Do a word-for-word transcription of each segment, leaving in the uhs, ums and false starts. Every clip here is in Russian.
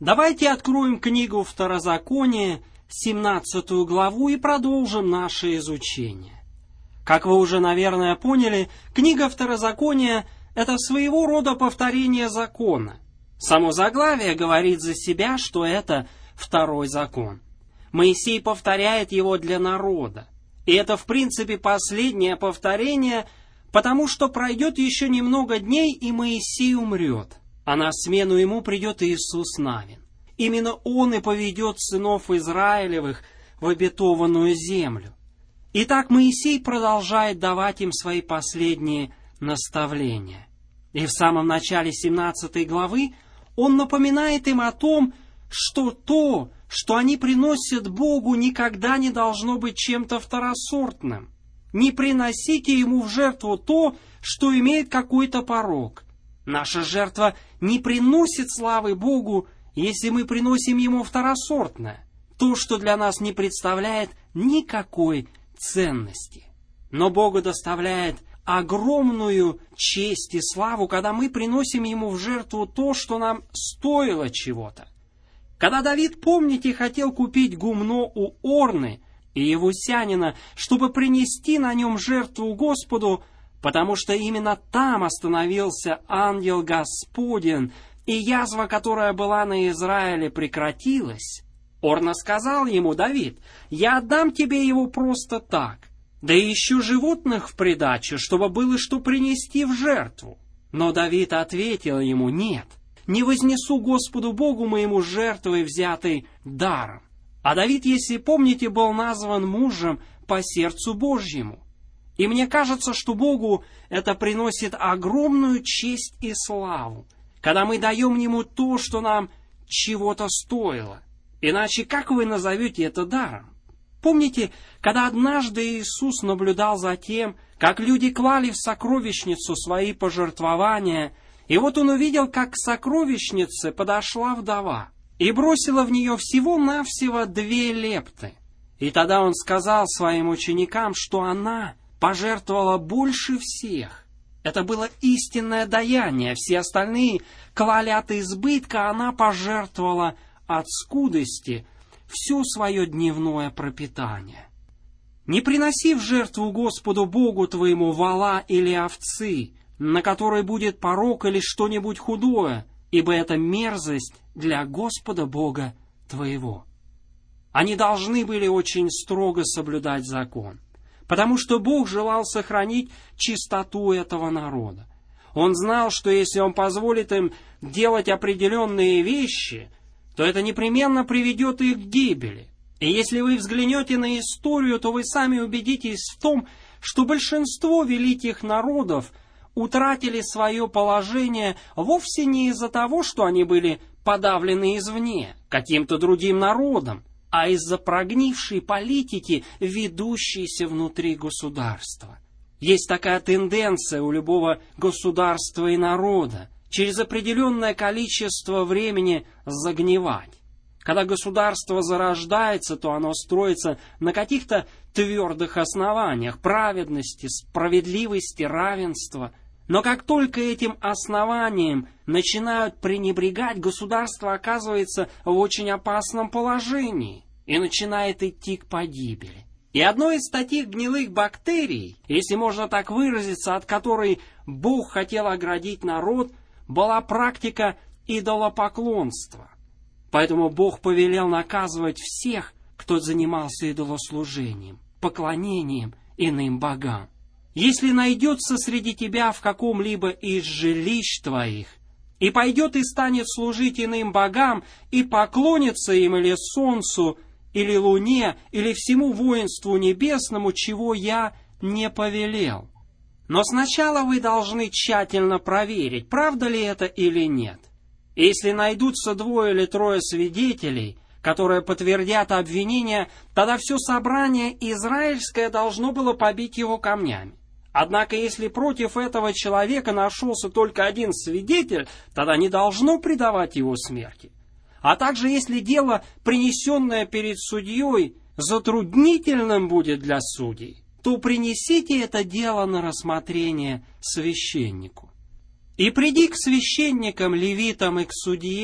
Давайте откроем книгу Второзакония, семнадцатую главу, и продолжим наше изучение. Как вы уже, наверное, поняли, книга Второзакония – это своего рода повторение закона. Само заглавие говорит за себя, что это второй закон. Моисей повторяет его для народа. И это, в принципе, последнее повторение, потому что пройдет еще немного дней, и Моисей умрет, а на смену ему придет Иисус Навин. Именно он и поведет сынов Израилевых в обетованную землю. Итак, Моисей продолжает давать им свои последние наставления. И в самом начале семнадцатой главы он напоминает им о том, что то, что они приносят Богу, никогда не должно быть чем-то второсортным. Не приносите Ему в жертву то, что имеет какой-то порок. Наша жертва не приносит славы Богу, если мы приносим Ему второсортное, то, что для нас не представляет никакой ценности. Но Богу доставляет огромную честь и славу, когда мы приносим Ему в жертву то, что нам стоило чего-то. Когда Давид, помните, хотел купить гумно у Орны и Евусянина, чтобы принести на нем жертву Господу, потому что именно там остановился ангел Господень, и язва, которая была на Израиле, прекратилась, Орна сказал ему: «Давид, я отдам тебе его просто так, да и ищу животных в придачу, чтобы было что принести в жертву». Но Давид ответил ему: «Нет, не вознесу Господу Богу моему жертвой, взятой даром». А Давид, если помните, был назван мужем по сердцу Божьему. И мне кажется, что Богу это приносит огромную честь и славу, когда мы даем Ему то, что нам чего-то стоило. Иначе как вы назовете это даром? Помните, когда однажды Иисус наблюдал за тем, как люди клали в сокровищницу свои пожертвования, и вот Он увидел, как к сокровищнице подошла вдова и бросила в нее всего-навсего две лепты. И тогда Он сказал своим ученикам, что она пожертвовала больше всех. Это было истинное даяние. Все остальные клали от избытка, а она пожертвовала от скудости все свое дневное пропитание. Не приноси в жертву Господу Богу твоему вола или овцы, на которой будет порок или что-нибудь худое, ибо это мерзость для Господа Бога твоего. Они должны были очень строго соблюдать закон, потому что Бог желал сохранить чистоту этого народа. Он знал, что если Он позволит им делать определенные вещи, то это непременно приведет их к гибели. И если вы взглянете на историю, то вы сами убедитесь в том, что большинство великих народов утратили свое положение вовсе не из-за того, что они были подавлены извне, каким-то другим народом, а из-за прогнившей политики, ведущейся внутри государства. Есть такая тенденция у любого государства и народа через определенное количество времени загнивать. Когда государство зарождается, то оно строится на каких-то твердых основаниях праведности, справедливости, равенства. Но как только этим основанием начинают пренебрегать, государство оказывается в очень опасном положении и начинает идти к погибели. И одной из таких гнилых бактерий, если можно так выразиться, от которой Бог хотел оградить народ, была практика идолопоклонства. Поэтому Бог повелел наказывать всех, кто занимался идолослужением, поклонением иным богам. Если найдется среди тебя в каком-либо из жилищ твоих, и пойдет и станет служить иным богам, и поклонится им или солнцу, или луне, или всему воинству небесному, чего я не повелел. Но сначала вы должны тщательно проверить, правда ли это или нет. Если найдутся двое или трое свидетелей, которые подтвердят обвинение, тогда все собрание израильское должно было побить его камнями. Однако, если против этого человека нашелся только один свидетель, тогда не должно предавать его смерти. А также, если дело, принесенное перед судьей, затруднительным будет для судей, то принесите это дело на рассмотрение священнику. И приди к священникам, левитам и к судье,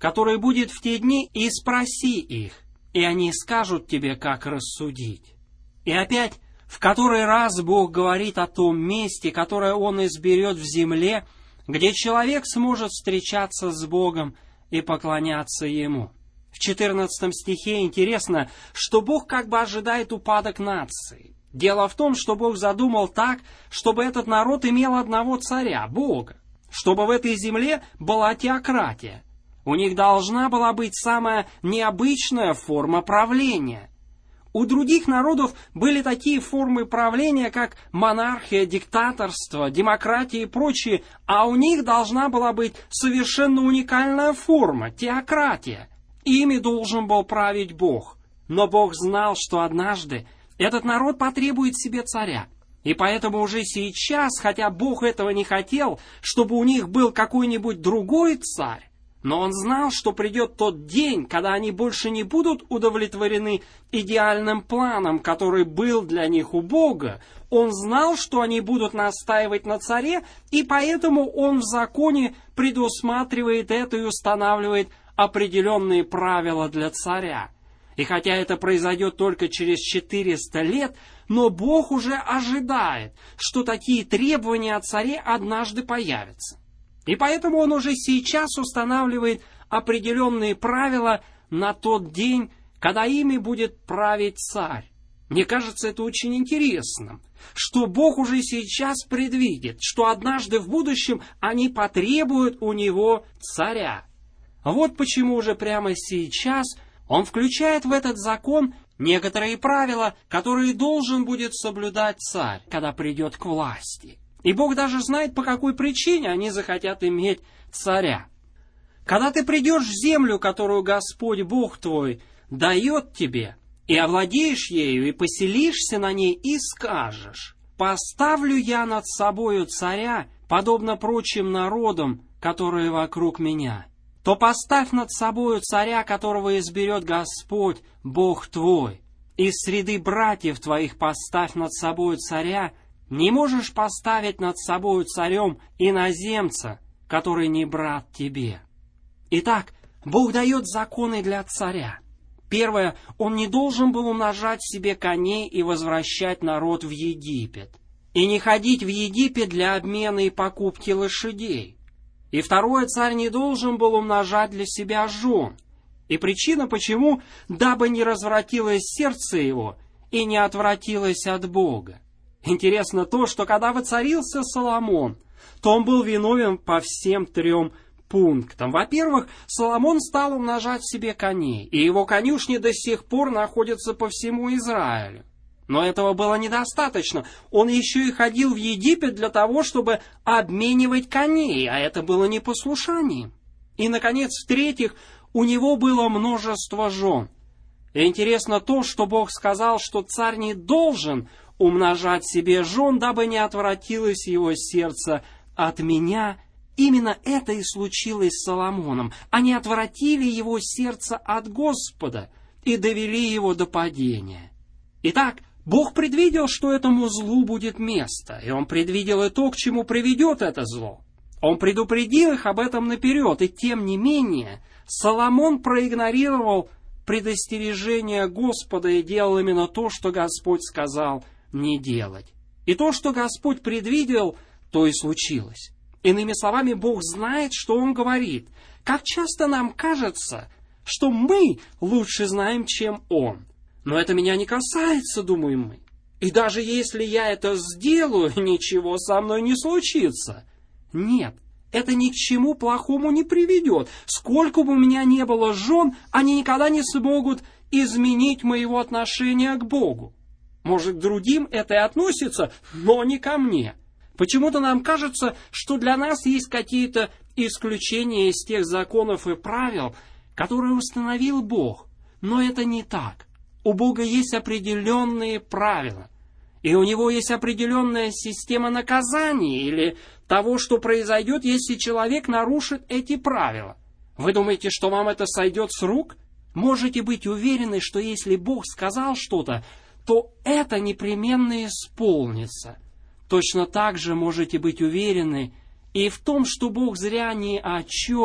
который будет в те дни, и спроси их, и они скажут тебе, как рассудить». И опять, в который раз Бог говорит о том месте, которое Он изберет в земле, где человек сможет встречаться с Богом и поклоняться Ему. В четырнадцатом стихе интересно, что Бог как бы ожидает упадок нации. Дело в том, что Бог задумал так, чтобы этот народ имел одного царя, Бога, чтобы в этой земле была теократия. У них должна была быть самая необычная форма правления. У других народов были такие формы правления, как монархия, диктаторство, демократия и прочее, а у них должна была быть совершенно уникальная форма – теократия. Ими должен был править Бог. Но Бог знал, что однажды этот народ потребует себе царя. И поэтому уже сейчас, хотя Бог этого не хотел, чтобы у них был какой-нибудь другой царь, но Он знал, что придет тот день, когда они больше не будут удовлетворены идеальным планом, который был для них у Бога. Он знал, что они будут настаивать на царе, и поэтому Он в законе предусматривает это и устанавливает определенные правила для царя. И хотя это произойдет только через четыреста лет, но Бог уже ожидает, что такие требования от царя однажды появятся. И поэтому Он уже сейчас устанавливает определенные правила на тот день, когда ими будет править царь. Мне кажется, это очень интересным, что Бог уже сейчас предвидит, что однажды в будущем они потребуют у Него царя. Вот почему уже прямо сейчас Он включает в этот закон некоторые правила, которые должен будет соблюдать царь, когда придет к власти. И Бог даже знает, по какой причине они захотят иметь царя. Когда ты придешь в землю, которую Господь Бог твой дает тебе, и овладеешь ею, и поселишься на ней, и скажешь: «Поставлю я над собою царя, подобно прочим народам, которые вокруг меня», то поставь над собою царя, которого изберет Господь, Бог твой. Из среды братьев твоих поставь над собою царя. Не можешь поставить над собою царем иноземца, который не брат тебе. Итак, Бог дает законы для царя. Первое, он не должен был умножать себе коней и возвращать народ в Египет, и не ходить в Египет для обмена и покупки лошадей. И второе, царь не должен был умножать для себя жен. И причина почему, дабы не развратилось сердце его и не отвратилось от Бога. Интересно то, что когда воцарился Соломон, то он был виновен по всем трем пунктам. Во-первых, Соломон стал умножать себе коней, и его конюшни до сих пор находятся по всему Израилю. Но этого было недостаточно. Он еще и ходил в Египет для того, чтобы обменивать коней, а это было непослушанием. И, наконец, в-третьих, у него было множество жен. И интересно то, что Бог сказал, что царь не должен умножать себе жен, дабы не отвратилось его сердце от меня. Именно это и случилось с Соломоном. Они отвратили его сердце от Господа и довели его до падения. Итак, Бог предвидел, что этому злу будет место, и Он предвидел и то, к чему приведет это зло. Он предупредил их об этом наперед, и тем не менее Соломон проигнорировал предостережение Господа и делал именно то, что Господь сказал не делать. И то, что Господь предвидел, то и случилось. Иными словами, Бог знает, что Он говорит. Как часто нам кажется, что мы лучше знаем, чем Он. Но это меня не касается, думаем мы. И даже если я это сделаю, ничего со мной не случится. Нет, это ни к чему плохому не приведет. Сколько бы у меня не было жен, они никогда не смогут изменить моего отношения к Богу. Может, к другим это и относится, но не ко мне. Почему-то нам кажется, что для нас есть какие-то исключения из тех законов и правил, которые установил Бог. Но это не так. У Бога есть определенные правила. И у Него есть определенная система наказаний или того, что произойдет, если человек нарушит эти правила. Вы думаете, что вам это сойдет с рук? Можете быть уверены, что если Бог сказал что-то, то это непременно исполнится. Точно так же можете быть уверены и в том, что Бог зря ни о чем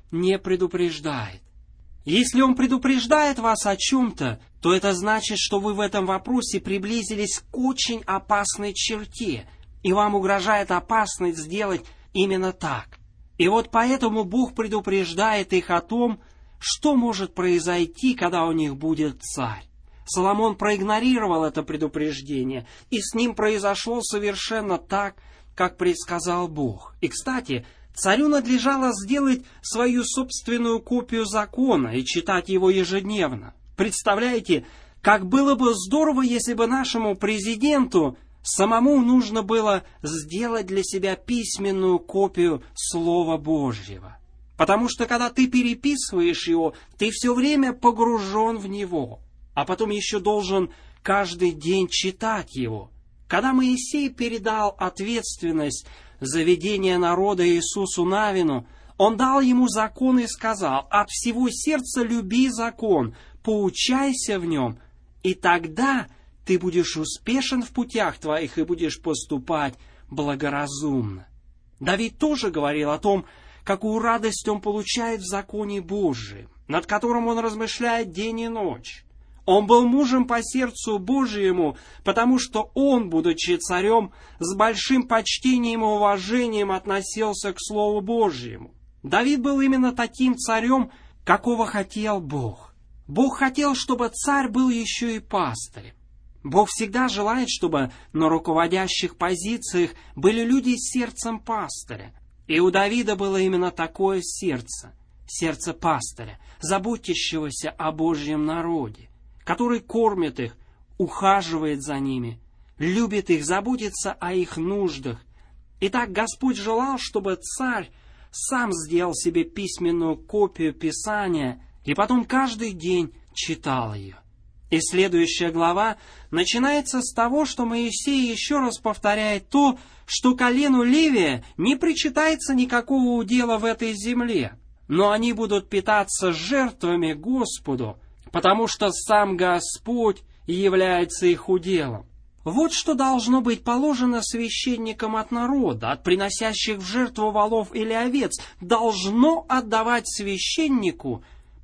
не предупреждает. Если Он предупреждает вас о чем-то, то это значит, что вы в этом вопросе приблизились к очень опасной черте, и вам угрожает опасность сделать именно так. И вот поэтому Бог предупреждает их о том, что может произойти, когда у них будет царь. Соломон проигнорировал это предупреждение, и с ним произошло совершенно так, как предсказал Бог. И, кстати, царю надлежало сделать свою собственную копию закона и читать его ежедневно. Представляете, как было бы здорово, если бы нашему президенту самому нужно было сделать для себя письменную копию Слова Божьего. Потому что, когда ты переписываешь его, ты все время погружен в него, а потом еще должен каждый день читать его. Когда Моисей передал ответственность за ведение народа Иисусу Навину, он дал ему закон и сказал: «От всего сердца люби закон, поучайся в нем, и тогда ты будешь успешен в путях твоих и будешь поступать благоразумно». Давид тоже говорил о том, какую радость он получает в законе Божьем, над которым он размышляет день и ночь. Он был мужем по сердцу Божьему, потому что он, будучи царем, с большим почтением и уважением относился к Слову Божьему. Давид был именно таким царем, какого хотел Бог. Бог хотел, чтобы царь был еще и пастырем. Бог всегда желает, чтобы на руководящих позициях были люди с сердцем пастыря. И у Давида было именно такое сердце, сердце пастыря, заботящегося о Божьем народе, который кормит их, ухаживает за ними, любит их, заботится о их нуждах. Итак, Господь желал, чтобы царь сам сделал себе письменную копию Писания и потом каждый день читал ее. И следующая глава начинается с того, что Моисей еще раз повторяет то, что колену Левия не причитается никакого удела в этой земле, но они будут питаться жертвами Господу, потому что сам Господь является их уделом. Вот что должно быть положено священникам от народа, от приносящих в жертву волов или овец, должно отдавать священнику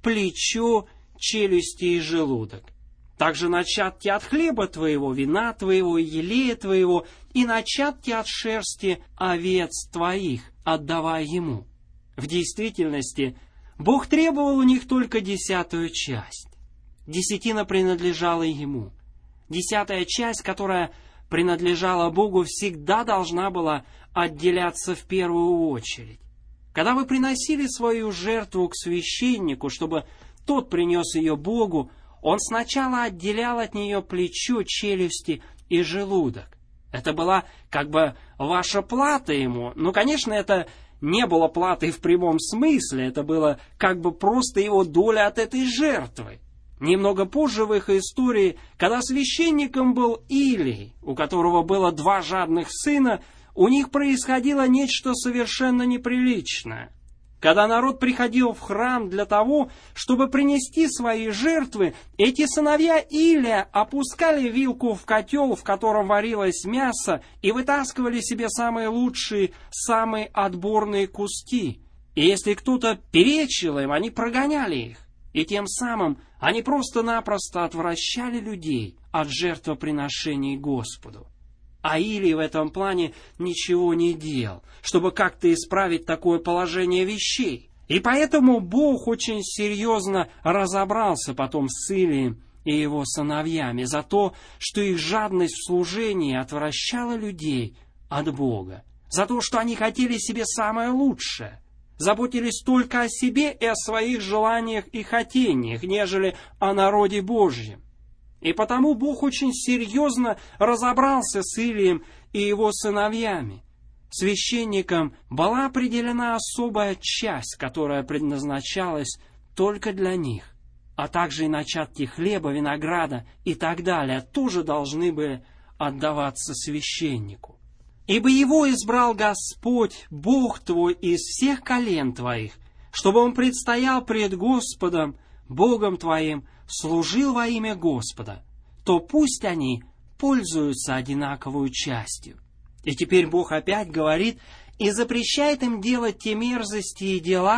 плечо, челюсти и желудок. Также начатки от хлеба твоего, вина твоего и елея твоего, и начатки от шерсти овец твоих отдавай ему. В действительности, Бог требовал у них только десятую часть. Десятина принадлежала ему. Десятая часть, которая принадлежала Богу, всегда должна была отделяться в первую очередь. Когда вы приносили свою жертву к священнику, чтобы тот принес ее Богу, он сначала отделял от нее плечо, челюсти и желудок. Это была как бы ваша плата ему. Но, конечно, это не было платой в прямом смысле, это было как бы просто его доля от этой жертвы. Немного позже в их истории, когда священником был Илий, у которого было два жадных сына, у них происходило нечто совершенно неприличное. Когда народ приходил в храм для того, чтобы принести свои жертвы, эти сыновья Илия опускали вилку в котел, в котором варилось мясо, и вытаскивали себе самые лучшие, самые отборные куски. И если кто-то перечил им, они прогоняли их. И тем самым они просто-напросто отвращали людей от жертвоприношений Господу. А Илий в этом плане ничего не делал, чтобы как-то исправить такое положение вещей. И поэтому Бог очень серьезно разобрался потом с Илием и его сыновьями за то, что их жадность в служении отвращала людей от Бога, за то, что они хотели себе самое лучшее, заботились только о себе и о своих желаниях и хотениях, нежели о народе Божьем. И потому Бог очень серьезно разобрался с Илием и его сыновьями. Священникам была определена особая часть, которая предназначалась только для них, а также и начатки хлеба, винограда и так далее тоже должны были отдаваться священнику. «Ибо его избрал Господь, Бог твой, из всех колен твоих, чтобы он предстоял пред Господом, Богом твоим, служил во имя Господа, то пусть они пользуются одинаковой частью». И теперь Бог опять говорит и запрещает им делать те мерзости и дела,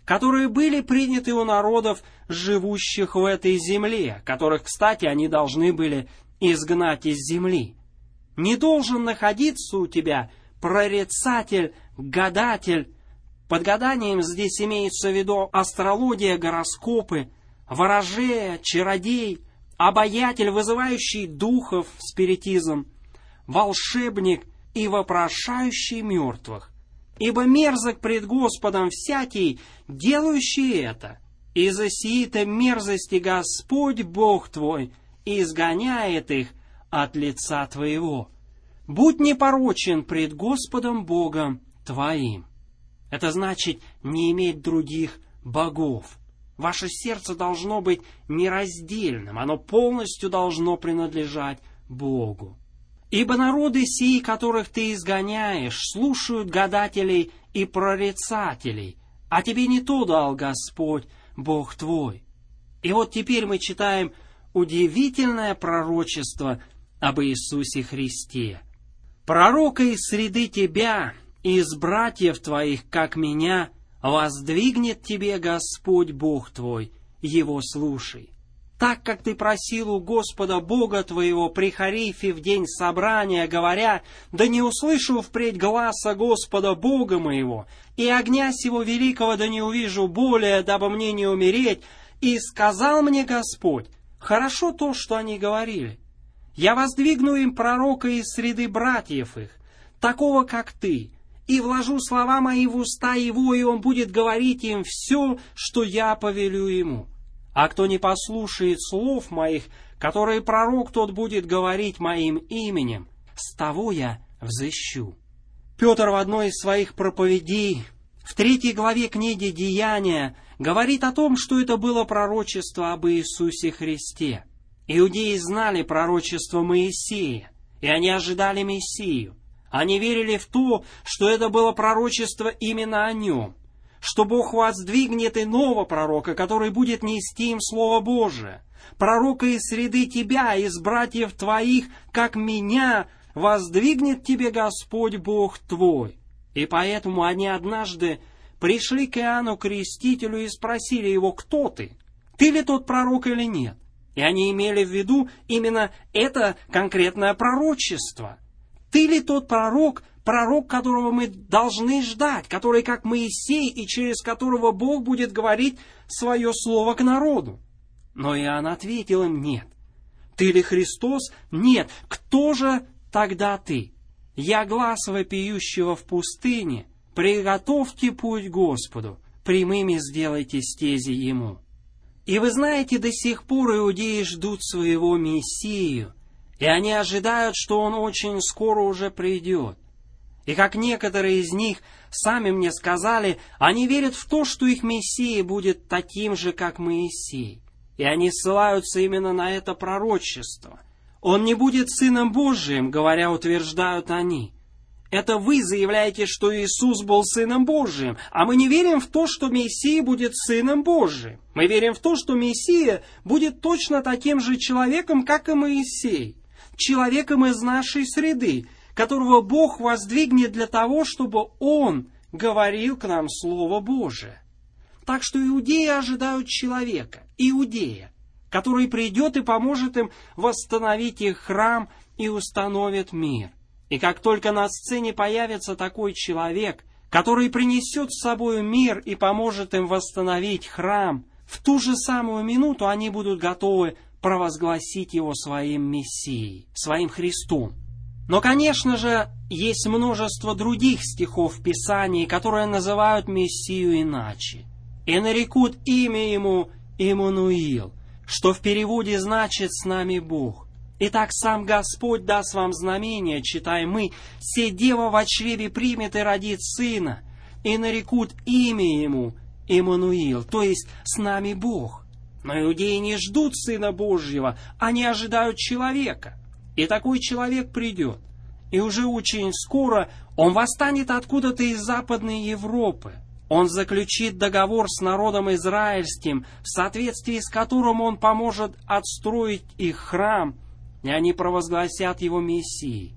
которые были приняты у народов, живущих в этой земле, которых, кстати, они должны были изгнать из земли. Не должен находиться у тебя прорицатель, гадатель. Под гаданием здесь имеется в виду астрология, гороскопы, ворожея, чародей, обаятель, вызывающий духов, спиритизм, волшебник и вопрошающий мертвых. Ибо мерзок пред Господом всякий, делающий это, и за сии-то мерзости Господь Бог твой изгоняет их от лица твоего. Будь непорочен пред Господом Богом твоим. Это значит не иметь других богов. Ваше сердце должно быть нераздельным, оно полностью должно принадлежать Богу. Ибо народы сии, которых ты изгоняешь, слушают гадателей и прорицателей, а тебе не то дал Господь, Бог твой. И вот теперь мы читаем удивительное пророчество об Иисусе Христе. «Пророка из среды тебя, из братьев твоих, как меня, воздвигнет тебе Господь Бог твой, его слушай. Так как ты просил у Господа Бога твоего при Харифе в день собрания, говоря, да не услышу впредь гласа Господа Бога моего, и огня сего великого да не увижу более, дабы мне не умереть, и сказал мне Господь, хорошо то, что они говорили. Я воздвигну им пророка из среды братьев их, такого, как ты, и вложу слова мои в уста его, и он будет говорить им все, что я повелю ему. А кто не послушает слов моих, которые пророк тот будет говорить моим именем, с того я взыщу». Петр в одной из своих проповедей, в третьей главе книги «Деяния», говорит о том, что это было пророчество об Иисусе Христе. Иудеи знали пророчество Моисея, и они ожидали Мессию. Они верили в то, что это было пророчество именно о нем, что Бог воздвигнет иного пророка, который будет нести им Слово Божие. Пророка из среды тебя, из братьев твоих, как меня, воздвигнет тебе Господь Бог твой. И поэтому они однажды пришли к Иоанну Крестителю и спросили его, кто ты? Ты ли тот пророк или нет? И они имели в виду именно это конкретное пророчество. Ты ли тот пророк, пророк, которого мы должны ждать, который как Моисей и через которого Бог будет говорить свое слово к народу? Но Иоанн ответил им, нет. Ты ли Христос? Нет. Кто же тогда ты? Я глас вопиющего в пустыне. Приготовьте путь Господу, прямыми сделайте стези Ему. И вы знаете, до сих пор иудеи ждут своего Мессию, и они ожидают, что Он очень скоро уже придет. И как некоторые из них сами мне сказали, они верят в то, что их Мессия будет таким же, как Моисей. И они ссылаются именно на это пророчество. Он не будет Сыном Божиим, говоря, утверждают они. Это вы заявляете, что Иисус был Сыном Божиим, а мы не верим в то, что Мессия будет Сыном Божиим. Мы верим в то, что Мессия будет точно таким же человеком, как и Моисей. Человеком из нашей среды, которого Бог воздвигнет для того, чтобы Он говорил к нам Слово Божие. Так что иудеи ожидают человека, иудея, который придет и поможет им восстановить их храм и установит мир. И как только на сцене появится такой человек, который принесет с собой мир и поможет им восстановить храм, в ту же самую минуту они будут готовы провозгласить его своим Мессией, своим Христом. Но, конечно же, есть множество других стихов в Писании, которые называют Мессию иначе. «И нарекут имя ему Иммануил», что в переводе значит «с нами Бог». «Итак, сам Господь даст вам знамение», читаем мы, «се дева во чреве примет и родит сына, и нарекут имя ему Иммануил», то есть «с нами Бог». Но иудеи не ждут Сына Божьего, они ожидают человека. И такой человек придет. И уже очень скоро он восстанет откуда-то из Западной Европы. Он заключит договор с народом израильским, в соответствии с которым он поможет отстроить их храм, и они провозгласят его Мессией.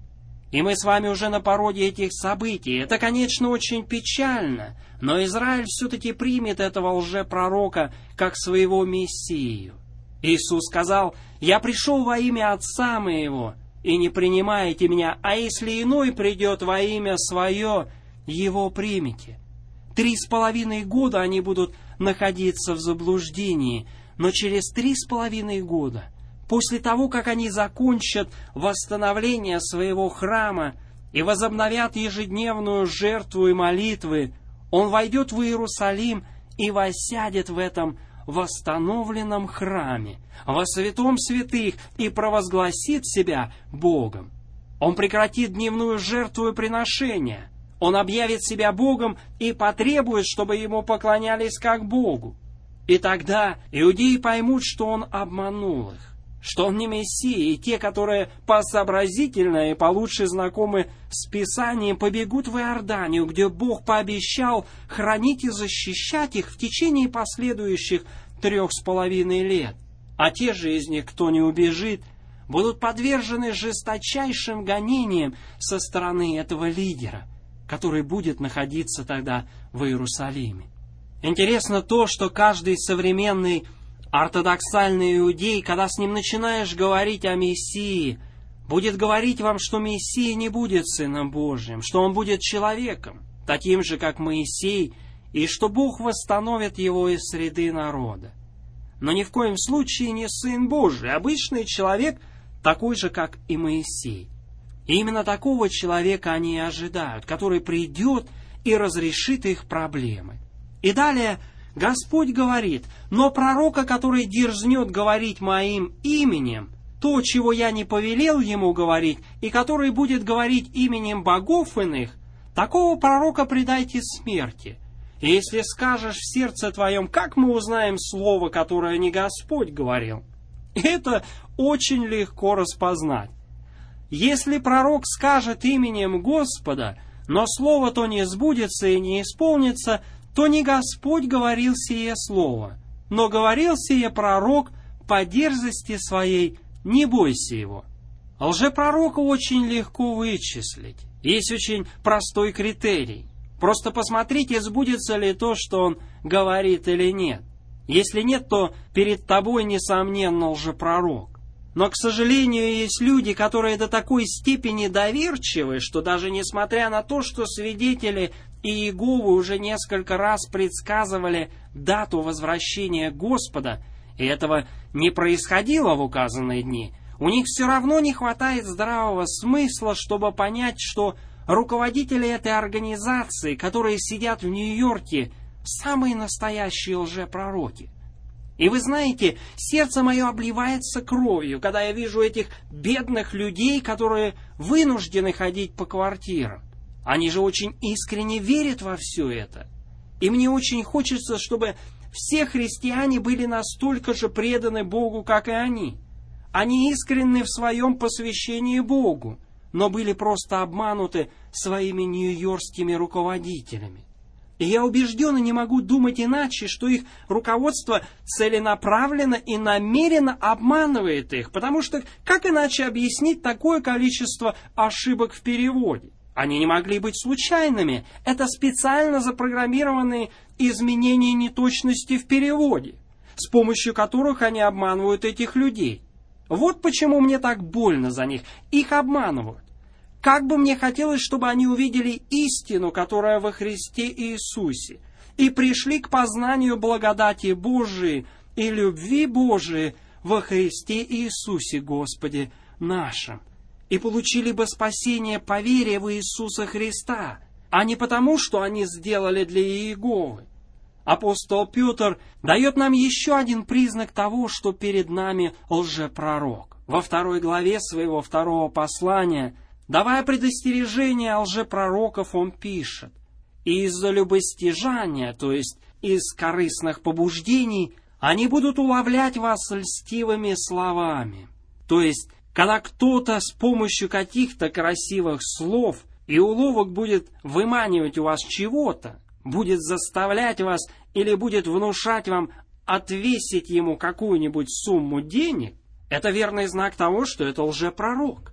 И мы с вами уже на пороге этих событий. Это, конечно, очень печально, но Израиль все-таки примет этого лжепророка как своего Мессию. Иисус сказал: «Я пришел во имя Отца моего, и не принимаете меня, а если иной придет во имя свое, его примете». Три с половиной года они будут находиться в заблуждении, но через три с половиной года, после того, как они закончат восстановление своего храма и возобновят ежедневную жертву и молитвы, он войдет в Иерусалим и воссядет в этом восстановленном храме, во святом святых, и провозгласит себя Богом. Он прекратит дневную жертву и приношение. Он объявит себя Богом и потребует, чтобы ему поклонялись как Богу. И тогда иудеи поймут, что он обманул их, что он не Мессия, и те, которые посообразительнее и получше знакомы с Писанием, побегут в Иорданию, где Бог пообещал хранить и защищать их в течение последующих трех с половиной лет. А те же из них, кто не убежит, будут подвержены жесточайшим гонениям со стороны этого лидера, который будет находиться тогда в Иерусалиме. Интересно то, что каждый современный ортодоксальный иудей, когда с ним начинаешь говорить о Мессии, будет говорить вам, что Мессия не будет Сыном Божьим, что он будет человеком, таким же, как Моисей, и что Бог восстановит его из среды народа. Но ни в коем случае не Сын Божий, обычный человек, такой же, как и Моисей. И именно такого человека они и ожидают, который придет и разрешит их проблемы. И далее Господь говорит: «Но пророка, который дерзнет говорить моим именем, то, чего я не повелел ему говорить, и который будет говорить именем богов иных, такого пророка предайте смерти. И если скажешь в сердце твоем: как мы узнаем слово, которое не Господь говорил?» Это очень легко распознать. Если пророк скажет именем Господа, но слово то не сбудется и не исполнится, то не Господь говорил сие слово, но говорил сие пророк по дерзости своей, не бойся его. Лжепророка очень легко вычислить. Есть очень простой критерий. Просто посмотрите, сбудется ли то, что он говорит, или нет. Если нет, то перед тобой, несомненно, лжепророк. Но, к сожалению, есть люди, которые до такой степени доверчивы, что даже несмотря на то, что свидетели Иеговы уже несколько раз предсказывали дату возвращения Господа, и этого не происходило в указанные дни, у них все равно не хватает здравого смысла, чтобы понять, что руководители этой организации, которые сидят в Нью-Йорке, самые настоящие лжепророки. И вы знаете, сердце мое обливается кровью, когда я вижу этих бедных людей, которые вынуждены ходить по квартирам. Они же очень искренне верят во все это. И мне очень хочется, чтобы все христиане были настолько же преданы Богу, как и они. Они искренны в своем посвящении Богу, но были просто обмануты своими нью-йоркскими руководителями. И я убежден и не могу думать иначе, что их руководство целенаправленно и намеренно обманывает их, потому что как иначе объяснить такое количество ошибок в переводе? Они не могли быть случайными. Это специально запрограммированные изменения неточности в переводе, с помощью которых они обманывают этих людей. Вот почему мне так больно за них. Их обманывают. Как бы мне хотелось, чтобы они увидели истину, которая во Христе Иисусе, и пришли к познанию благодати Божией и любви Божией во Христе Иисусе Господе нашим, и получили бы спасение по вере в Иисуса Христа, а не потому, что они сделали для Иеговы. Апостол Петр дает нам еще один признак того, что перед нами лжепророк. Во второй главе своего второго послания, давая предостережение о лжепророков, он пишет: «И из-за любостяжания, то есть из корыстных побуждений, они будут уловлять вас льстивыми словами». То есть, когда кто-то с помощью каких-то красивых слов и уловок будет выманивать у вас чего-то, будет заставлять вас или будет внушать вам отвесить ему какую-нибудь сумму денег, это верный знак того, что это лжепророк.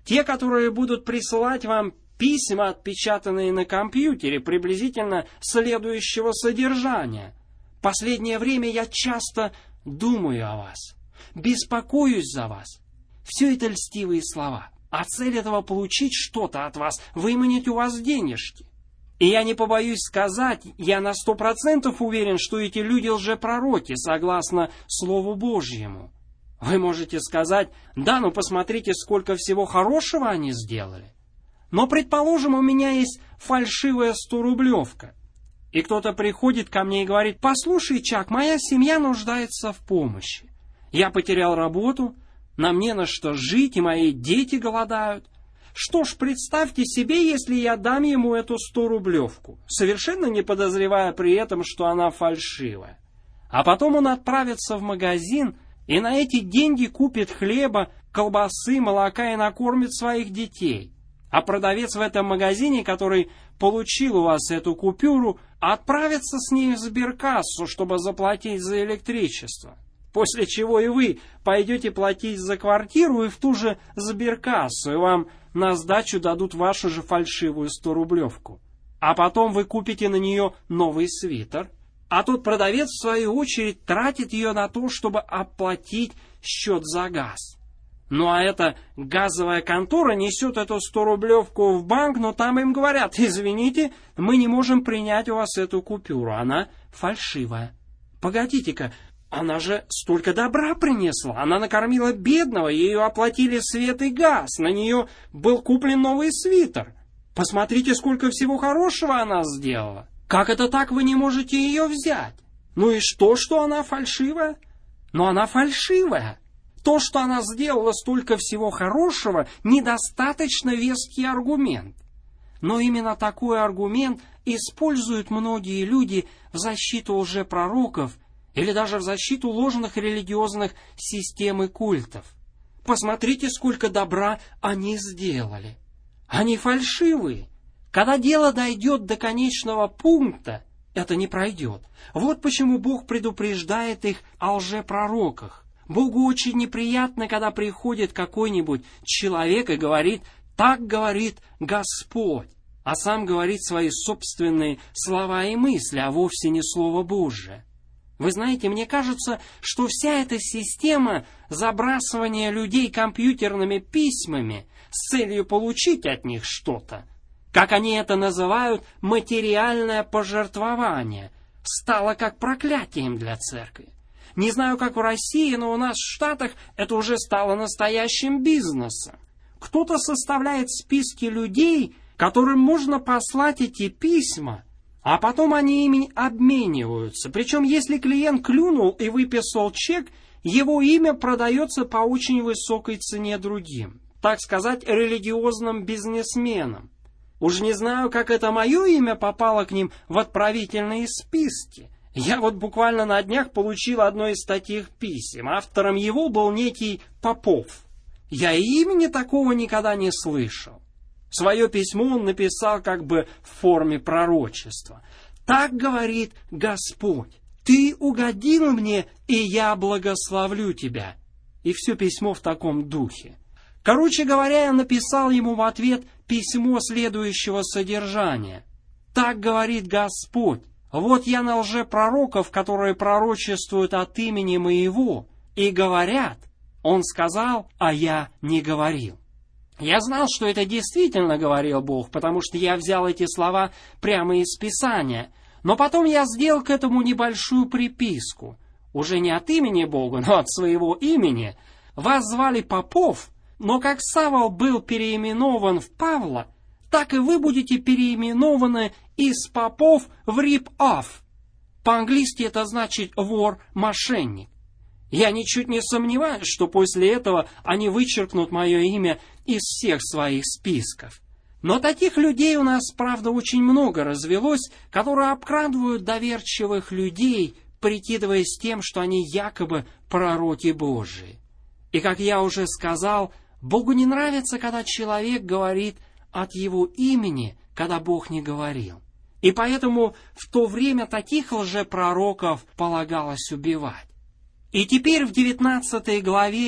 Те, которые будут присылать вам письма, отпечатанные на компьютере, приблизительно следующего содержания. Последнее время я часто думаю о вас, беспокоюсь за вас. Все это льстивые слова. А цель этого получить что-то от вас, выманить у вас денежки. И я не побоюсь сказать, я на сто процентов уверен, что эти люди лжепророки, согласно Слову Божьему. Вы можете сказать, да, ну посмотрите, сколько всего хорошего они сделали. Но, предположим, у меня есть фальшивая сторублевка. И кто-то приходит ко мне и говорит, послушай, Чак, моя семья нуждается в помощи. Я потерял работу, нам не на что жить, и мои дети голодают. Что ж, представьте себе, если я дам ему эту сторублевку, совершенно не подозревая при этом, что она фальшивая. А потом он отправится в магазин и на эти деньги купит хлеба, колбасы, молока и накормит своих детей. А продавец в этом магазине, который получил у вас эту купюру, отправится с ней в сберкассу, чтобы заплатить за электричество. После чего и вы пойдете платить за квартиру и в ту же сберкассу, и вам на сдачу дадут вашу же фальшивую сторублевку. А потом вы купите на нее новый свитер, а тот продавец, в свою очередь, тратит ее на то, чтобы оплатить счет за газ. Ну а эта газовая контора несет эту сторублевку в банк, но там им говорят, извините, мы не можем принять у вас эту купюру, она фальшивая. Погодите-ка, она же столько добра принесла, она накормила бедного, ее оплатили свет и газ, на нее был куплен новый свитер. Посмотрите, сколько всего хорошего она сделала. Как это так вы не можете ее взять? Ну и что, что она фальшивая? Но она фальшивая. То, что она сделала столько всего хорошего, недостаточно веский аргумент. Но именно такой аргумент используют многие люди в защиту лжепророков или даже в защиту ложных религиозных систем и культов. Посмотрите, сколько добра они сделали. Они фальшивые. Когда дело дойдет до конечного пункта, это не пройдет. Вот почему Бог предупреждает их о лжепророках. Богу очень неприятно, когда приходит какой-нибудь человек и говорит, так говорит Господь, а сам говорит свои собственные слова и мысли, а вовсе не Слово Божие. Вы знаете, мне кажется, что вся эта система забрасывания людей компьютерными письмами с целью получить от них что-то, как они это называют, материальное пожертвование, стала как проклятием для церкви. Не знаю, как в России, но у нас в Штатах это уже стало настоящим бизнесом. Кто-то составляет списки людей, которым можно послать эти письма, а потом они ими обмениваются. Причем, если клиент клюнул и выписал чек, его имя продается по очень высокой цене другим, так сказать, религиозным бизнесменам. Уж не знаю, как это мое имя попало к ним в отправительные списки. Я вот буквально на днях получил одно из таких писем. Автором его был некий Попов. Я и имени такого никогда не слышал. Свое письмо он написал как бы в форме пророчества. «Так говорит Господь, ты угодил мне, и я благословлю тебя». И все письмо в таком духе. Короче говоря, я написал ему в ответ письмо следующего содержания. «Так говорит Господь, вот я на лжепророков, которые пророчествуют от имени моего, и говорят, он сказал, а я не говорил». Я знал, что это действительно говорил Бог, потому что я взял эти слова прямо из Писания. Но потом я сделал к этому небольшую приписку. Уже не от имени Бога, но от своего имени. Вас звали Попов, но как Савол был переименован в Павла, так и вы будете переименованы из Попов в Rip-Off. По-английски это значит вор, мошенник. Я ничуть не сомневаюсь, что после этого они вычеркнут мое имя из всех своих списков. Но таких людей у нас, правда, очень много развелось, которые обкрадывают доверчивых людей, прикидываясь тем, что они якобы пророки Божии. И, как я уже сказал, Богу не нравится, когда человек говорит от его имени, когда Бог не говорил. И поэтому в то время таких лжепророков полагалось убивать. И теперь в девятнадцатой главе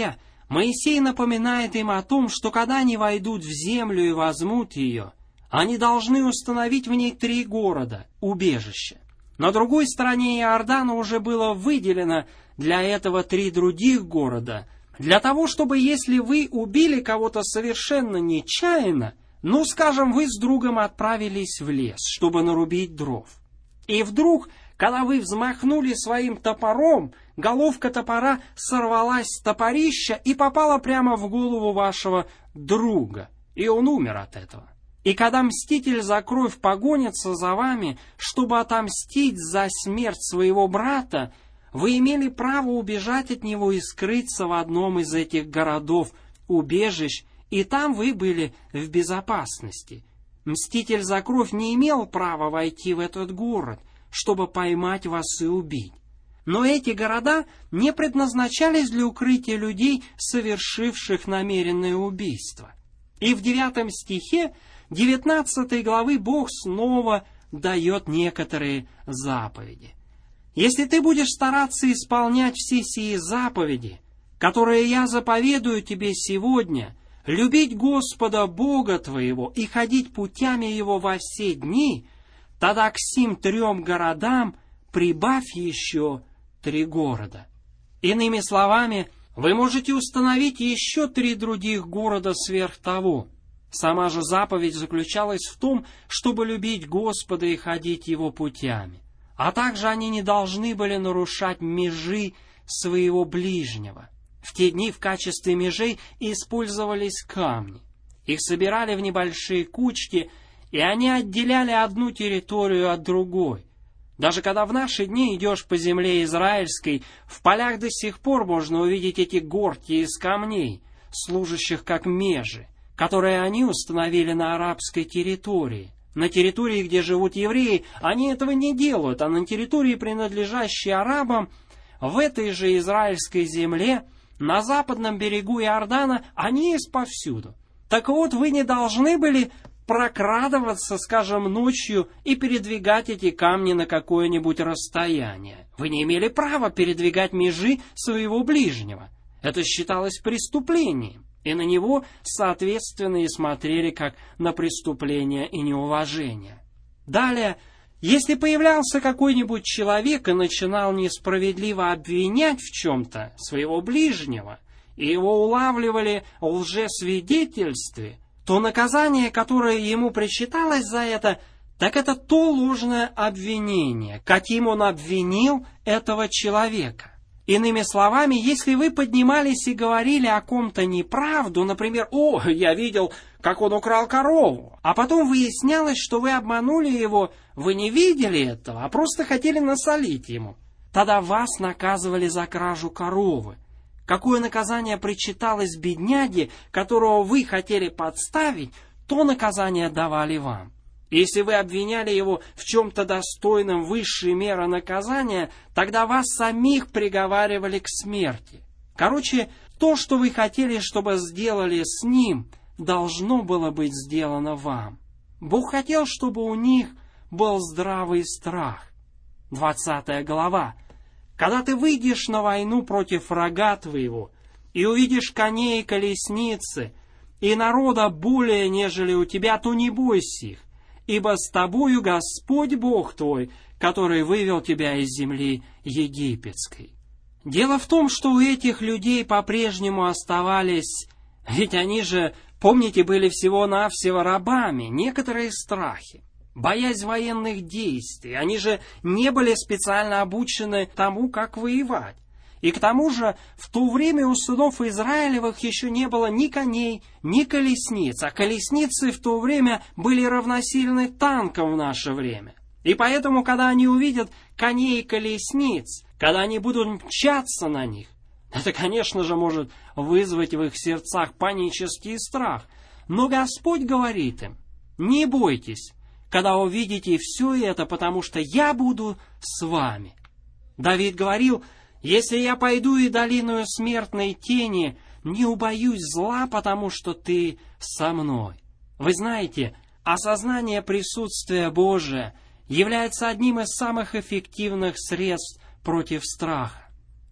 Моисей напоминает им о том, что когда они войдут в землю и возьмут ее, они должны установить в ней три города, убежища. На другой стороне Иордана уже было выделено для этого три других города, для того, чтобы если вы убили кого-то совершенно нечаянно, ну, скажем, вы с другом отправились в лес, чтобы нарубить дров. И вдруг, когда вы взмахнули своим топором, головка топора сорвалась с топорища и попала прямо в голову вашего друга, и он умер от этого. И когда мститель за кровь погонится за вами, чтобы отомстить за смерть своего брата, вы имели право убежать от него и скрыться в одном из этих городов-убежищ, и там вы были в безопасности. Мститель за кровь не имел права войти в этот город, чтобы поймать вас и убить. Но эти города не предназначались для укрытия людей, совершивших намеренное убийство. И в девятом стихе девятнадцатой главы Бог снова дает некоторые заповеди. «Если ты будешь стараться исполнять все сии заповеди, которые я заповедую тебе сегодня, любить Господа Бога твоего и ходить путями Его во все дни, тогда к сим трем городам прибавь еще три города». Иными словами, вы можете установить еще три других города сверх того. Сама же заповедь заключалась в том, чтобы любить Господа и ходить Его путями. А также они не должны были нарушать межи своего ближнего. В те дни в качестве межей использовались камни. Их собирали в небольшие кучки, и они отделяли одну территорию от другой. Даже когда в наши дни идешь по земле израильской, в полях до сих пор можно увидеть эти горки из камней, служащих как межи, которые они установили на арабской территории. На территории, где живут евреи, они этого не делают, а на территории, принадлежащей арабам, в этой же израильской земле, на западном берегу Иордана, они есть повсюду. Так вот, вы не должны были прокрадываться, скажем, ночью и передвигать эти камни на какое-нибудь расстояние. Вы не имели права передвигать межи своего ближнего. Это считалось преступлением. И на него, соответственно, и смотрели как на преступление и неуважение. Далее, если появлялся какой-нибудь человек и начинал несправедливо обвинять в чем-то своего ближнего, и его улавливали в лжесвидетельстве, то наказание, которое ему причиталось за это, так это то ложное обвинение, каким он обвинил этого человека. Иными словами, если вы поднимались и говорили о ком-то неправду, например, «О, я видел, как он украл корову», а потом выяснялось, что вы обманули его, вы не видели этого, а просто хотели насолить ему, тогда вас наказывали за кражу коровы. Какое наказание причиталось бедняге, которого вы хотели подставить, то наказание давали вам. Если вы обвиняли его в чем-то достойном высшей меры наказания, тогда вас самих приговаривали к смерти. Короче, то, что вы хотели, чтобы сделали с ним, должно было быть сделано вам. Бог хотел, чтобы у них был здравый страх. Двадцатая глава. Когда ты выйдешь на войну против врага твоего, и увидишь коней и колесницы, и народа более, нежели у тебя, то не бойся их, ибо с тобою Господь Бог твой, который вывел тебя из земли египетской. Дело в том, что у этих людей по-прежнему оставались, ведь они же, помните, были всего-навсего рабами, некоторые страхи, боязнь военных действий. Они же не были специально обучены тому, как воевать. И к тому же, в то время у сынов Израилевых еще не было ни коней, ни колесниц, а колесницы в то время были равносильны танкам в наше время. И поэтому, когда они увидят коней и колесниц, когда они будут мчаться на них, это, конечно же, может вызвать в их сердцах панический страх. Но Господь говорит им: не бойтесь, когда увидите все это, потому что я буду с вами. Давид говорил: если я пойду и долиною смертной тени, не убоюсь зла, потому что ты со мной. Вы знаете, осознание присутствия Божия является одним из самых эффективных средств против страха.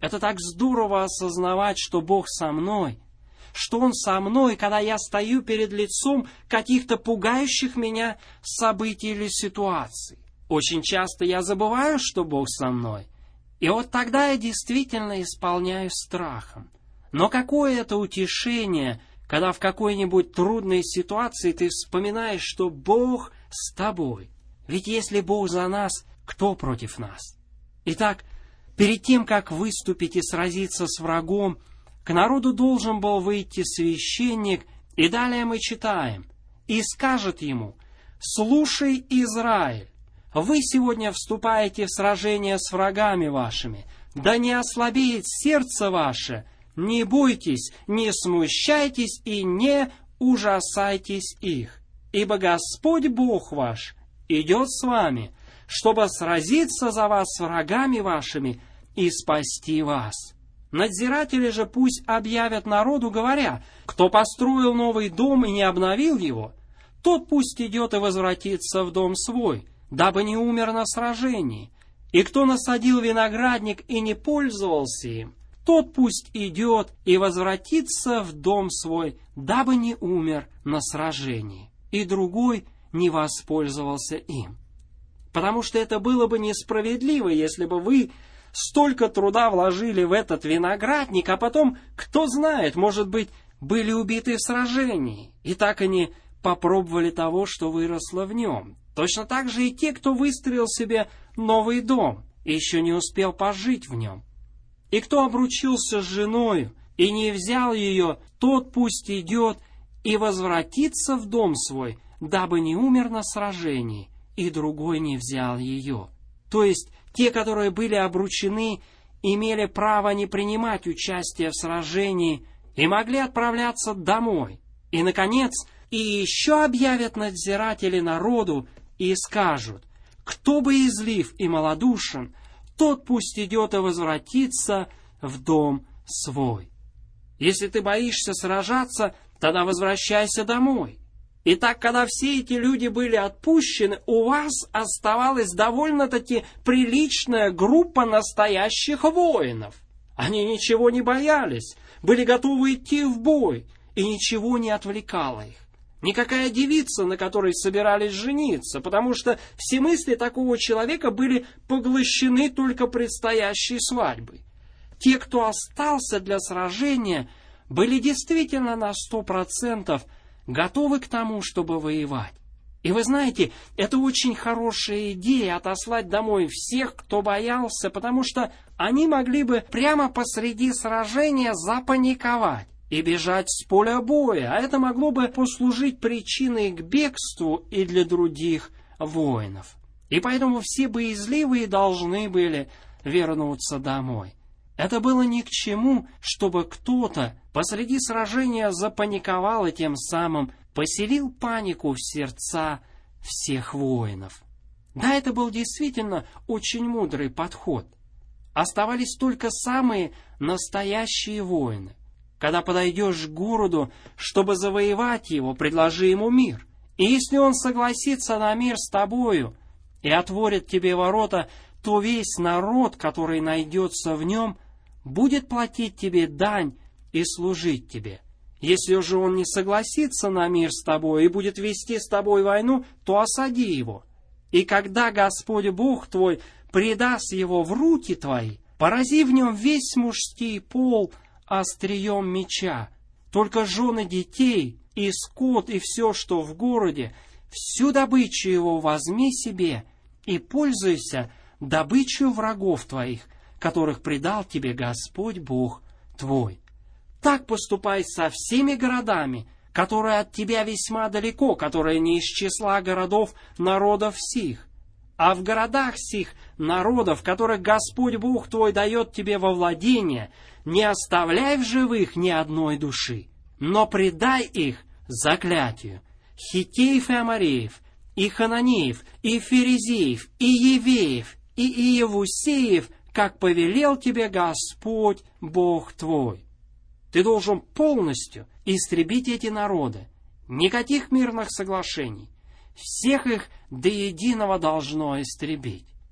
Это так здорово осознавать, что Бог со мной, что Он со мной, когда я стою перед лицом каких-то пугающих меня событий или ситуаций. Очень часто я забываю, что Бог со мной, и вот тогда я действительно исполняюсь страхом. Но какое это утешение, когда в какой-нибудь трудной ситуации ты вспоминаешь, что Бог с тобой. Ведь если Бог за нас, кто против нас? Итак, перед тем, как выступить и сразиться с врагом, к народу должен был выйти священник, и далее мы читаем, «И скажет ему: слушай, Израиль, вы сегодня вступаете в сражение с врагами вашими, да не ослабеет сердце ваше, не бойтесь, не смущайтесь и не ужасайтесь их, ибо Господь Бог ваш идет с вами, чтобы сразиться за вас с врагами вашими и спасти вас». Надзиратели же пусть объявят народу, говоря: кто построил новый дом и не обновил его, тот пусть идет и возвратится в дом свой, дабы не умер на сражении. И кто насадил виноградник и не пользовался им, тот пусть идет и возвратится в дом свой, дабы не умер на сражении, и другой не воспользовался им. Потому что это было бы несправедливо, если бы вы столько труда вложили в этот виноградник, а потом, кто знает, может быть, были убиты в сражении, и так они попробовали того, что выросло в нем. Точно так же и те, кто выстроил себе новый дом и еще не успел пожить в нем. И кто обручился с женою и не взял ее, тот пусть идет и возвратится в дом свой, дабы не умер на сражении, и другой не взял ее. То есть те, которые были обручены, имели право не принимать участие в сражении и могли отправляться домой. И, наконец, и еще объявят надзиратели народу и скажут: кто боязлив и малодушен, тот пусть идет и возвратится в дом свой. Если ты боишься сражаться, тогда возвращайся домой. Итак, когда все эти люди были отпущены, у вас оставалась довольно-таки приличная группа настоящих воинов. Они ничего не боялись, были готовы идти в бой, и ничего не отвлекало их. Никакая девица, на которой собирались жениться, потому что все мысли такого человека были поглощены только предстоящей свадьбой. Те, кто остался для сражения, были действительно на сто процентов готовы к тому, чтобы воевать. И вы знаете, это очень хорошая идея — отослать домой всех, кто боялся, потому что они могли бы прямо посреди сражения запаниковать и бежать с поля боя, а это могло бы послужить причиной к бегству и для других воинов. И поэтому все боязливые должны были вернуться домой. Это было ни к чему, чтобы кто-то посреди сражения запаниковал и тем самым поселил панику в сердца всех воинов. Да, это был действительно очень мудрый подход. Оставались только самые настоящие воины. Когда подойдешь к городу, чтобы завоевать его, предложи ему мир. И если он согласится на мир с тобою и отворит тебе ворота, то весь народ, который найдется в нем, будет платить тебе дань и служить тебе. Если же он не согласится на мир с тобой и будет вести с тобой войну, то осади его. И когда Господь Бог твой предаст его в руки твои, порази в нем весь мужский пол острием меча. Только жены детей и скот и все, что в городе, всю добычу его возьми себе и пользуйся добычей врагов твоих, которых предал тебе Господь Бог твой. Так поступай со всеми городами, которые от тебя весьма далеко, которые не из числа городов народов сих. А в городах сих народов, которых Господь Бог твой дает тебе во владение, не оставляй в живых ни одной души, но предай их заклятию. Хиттеев и Амореев, и Хананеев, и Ферезеев, и Евеев, и Иевусеев, как повелел тебе Господь Бог твой. Ты должен полностью истребить эти народы. Никаких мирных соглашений. Всех их до единого должно истребить.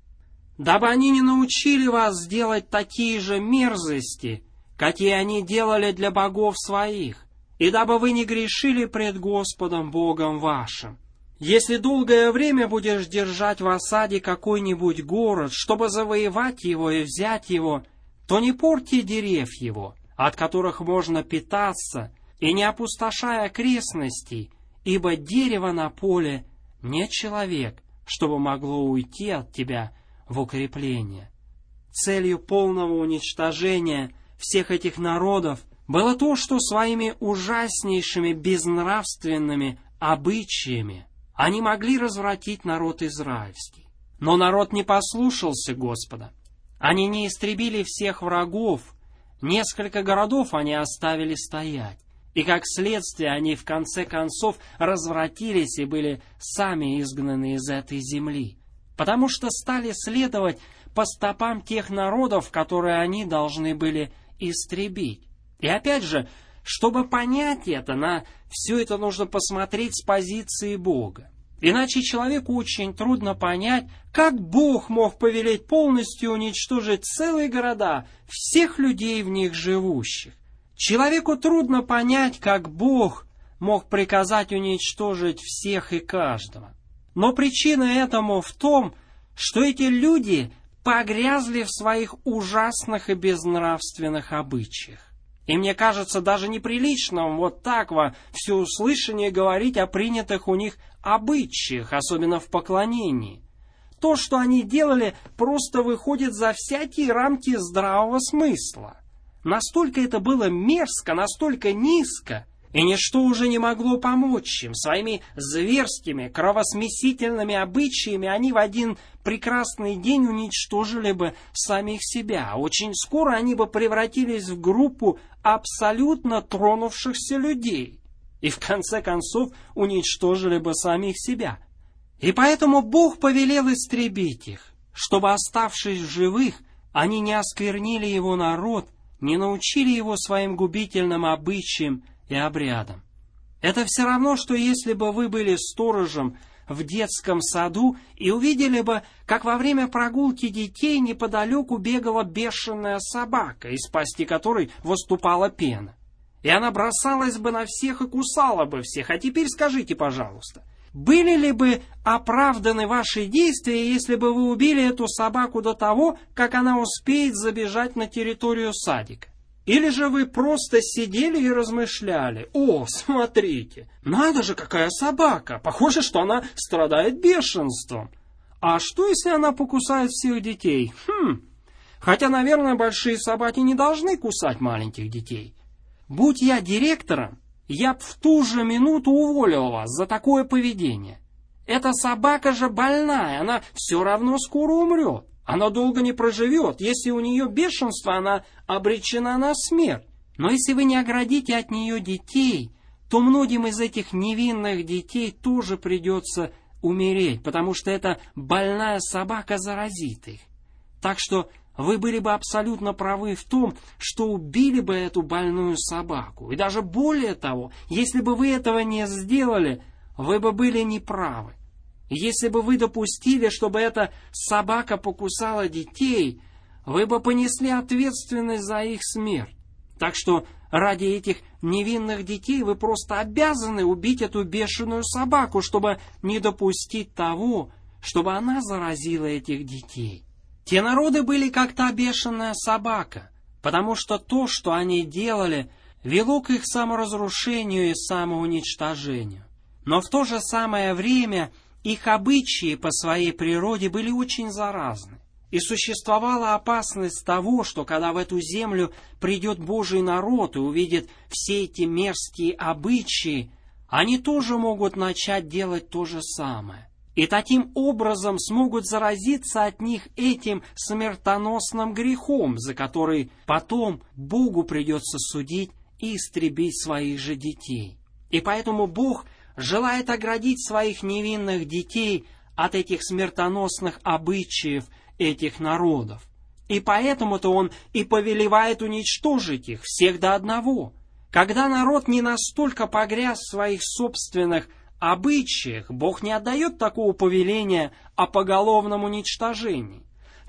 дабы они не научили вас делать такие же мерзости, какие они делали для богов своих, и дабы вы не грешили пред Господом Богом вашим. Если долгое время будешь держать в осаде какой-нибудь город, чтобы завоевать его и взять его, то не порти дерев его, от которых можно питаться, и не опустошай окрестностей, ибо дерево на поле не человек, чтобы могло уйти от тебя в укрепление. Целью полного уничтожения всех этих народов было то, что своими ужаснейшими безнравственными обычаями они могли развратить народ израильский. Но народ не послушался Господа. Они не истребили всех врагов, несколько городов они оставили стоять. И как следствие они в конце концов развратились и были сами изгнаны из этой земли, потому что стали следовать по стопам тех народов, которые они должны были истребить. И опять же, чтобы понять это, на все это нужно посмотреть с позиции Бога. Иначе человеку очень трудно понять, как Бог мог повелеть полностью уничтожить целые города, всех людей в них живущих. Человеку трудно понять, как Бог мог приказать уничтожить всех и каждого. Но причина этому в том, что эти люди погрязли в своих ужасных и безнравственных обычаях. И мне кажется даже неприличным вот так во всеуслышание говорить о принятых у них обычаях, особенно в поклонении. То, что они делали, просто выходит за всякие рамки здравого смысла. Настолько это было мерзко, настолько низко, и ничто уже не могло помочь им. Своими зверскими, кровосмесительными обычаями они в один прекрасный день уничтожили бы самих себя. Очень скоро они бы превратились в группу абсолютно тронувшихся людей. И в конце концов уничтожили бы самих себя. И поэтому Бог повелел истребить их, чтобы, оставшись в живых, они не осквернили его народ, не научили его своим губительным обычаям и обрядам. Это все равно, что если бы вы были сторожем в детском саду и увидели бы, как во время прогулки детей неподалеку бегала бешеная собака, из пасти которой выступала пена. И она бросалась бы на всех и кусала бы всех. А теперь скажите, пожалуйста, были ли бы оправданы ваши действия, если бы вы убили эту собаку до того, как она успеет забежать на территорию садика? Или же вы просто сидели и размышляли: «О, смотрите, надо же, какая собака! Похоже, что она страдает бешенством. А что, если она покусает всех детей? Хм, хотя, наверное, большие собаки не должны кусать маленьких детей. Будь я директором, я б в ту же минуту уволил вас за такое поведение. Эта собака же больная, она все равно скоро умрет. Она долго не проживет. Если у нее бешенство, она обречена на смерть. Но если вы не оградите от нее детей, то многим из этих невинных детей тоже придется умереть, потому что эта больная собака заразит их. Так что вы были бы абсолютно правы в том, что убили бы эту больную собаку. И даже более того, если бы вы этого не сделали, вы бы были неправы. Если бы вы допустили, чтобы эта собака покусала детей, вы бы понесли ответственность за их смерть. Так что ради этих невинных детей вы просто обязаны убить эту бешеную собаку, чтобы не допустить того, чтобы она заразила этих детей. Те народы были как та бешеная собака, потому что то, что они делали, вело к их саморазрушению и самоуничтожению. Но в то же самое время их обычаи по своей природе были очень заразны. И существовала опасность того, что когда в эту землю придет Божий народ и увидит все эти мерзкие обычаи, они тоже могут начать делать то же самое. И таким образом смогут заразиться от них этим смертоносным грехом, за который потом Богу придется судить и истребить своих же детей. И поэтому Бог желает оградить своих невинных детей от этих смертоносных обычаев этих народов. И поэтому-то Он и повелевает уничтожить их, всех до одного. Когда народ не настолько погряз в своих собственных обычаях, Бог не отдает такого повеления о поголовном уничтожении.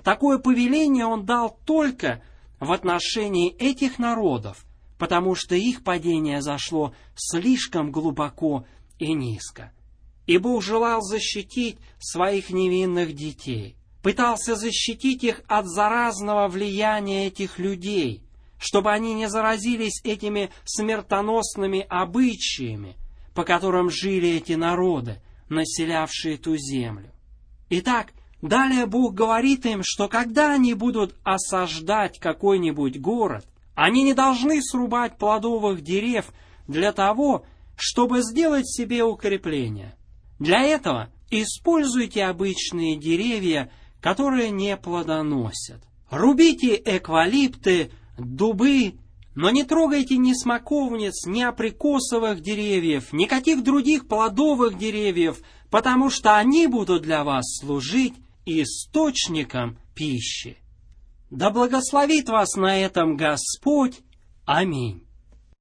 Такое повеление Он дал только в отношении этих народов, потому что их падение зашло слишком глубоко и низко. И Бог желал защитить своих невинных детей, пытался защитить их от заразного влияния этих людей, чтобы они не заразились этими смертоносными обычаями, по которым жили эти народы, населявшие ту землю. Итак, далее Бог говорит им, что когда они будут осаждать какой-нибудь город, они не должны срубать плодовых дерев для того, чтобы сделать себе укрепление. Для этого используйте обычные деревья, которые не плодоносят. Рубите эвкалипты, дубы, но не трогайте ни смоковниц, ни априкосовых деревьев, никаких других плодовых деревьев, потому что они будут для вас служить источником пищи. Да благословит вас на этом Господь. Аминь.